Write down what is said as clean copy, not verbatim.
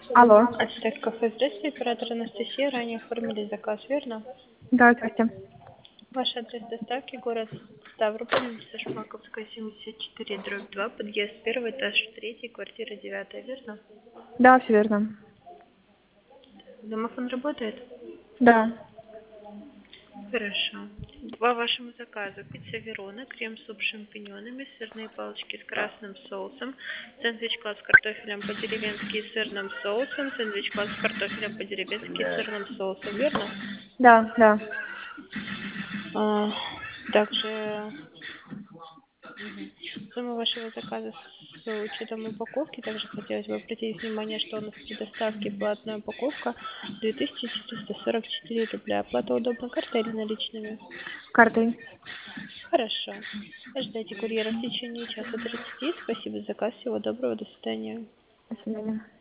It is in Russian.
Алло. Аттак кафе, здравствуйте, оператор Анастасия. Ранее оформили заказ, верно? Да, здравствуйте. Ваш адрес доставки город Ставрополь, улица Шмаковская, 74, дробь 2, подъезд 1, этаж 3, квартира 9, верно? Да, все верно. Домофон работает? Да. Хорошо. По вашему заказу пицца Верона, крем-суп с шампиньонами, сырные палочки с красным соусом, сэндвич-класс с картофелем по-деревенски и сырным соусом, сэндвич-класс с картофелем по-деревенски и сырным соусом, верно? Да, да. А, также сумма вашего заказа с учетом упаковки, также хотелось бы обратить внимание, что у нас при доставке платная упаковка 2444 рубля. Оплата удобна картой или наличными? Картой. Хорошо. Ожидайте курьера в течение часа 30. Спасибо за заказ. Всего доброго. До свидания. До свидания.